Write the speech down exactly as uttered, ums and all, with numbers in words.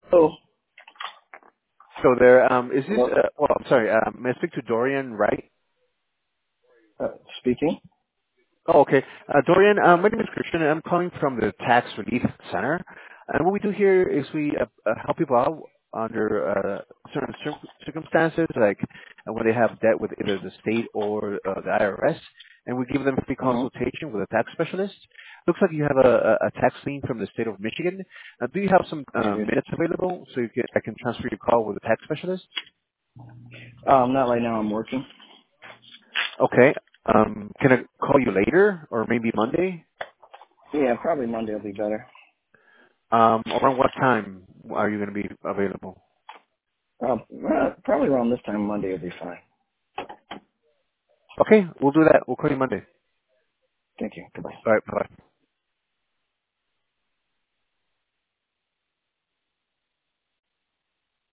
Oh, So there, um, is this, hello. uh, well, I'm sorry, uh, may I speak to Dorian, right? Uh, speaking. Oh, okay. Uh, Dorian, uh, my name is Christian, and I'm calling from the Tax Relief Center. And what we do here is we uh, uh, help people out under uh, certain cir- circumstances, like uh, when they have debt with either the state or uh, the I R S, and we give them a free Uh-huh. consultation with a tax specialist. Looks like you have a, a a tax lien from the state of Michigan. Uh, do you have some I uh, do. minutes available so you can, I can transfer your call with a tax specialist? Um, not right now. I'm working. Okay. Um, can I call you later or maybe Monday? Yeah, probably Monday will be better. Um, around what time are you going to be available? Uh, uh, probably around this time Monday will be fine. Okay, we'll do that. We'll call you Monday. Thank you. Goodbye. All right, bye.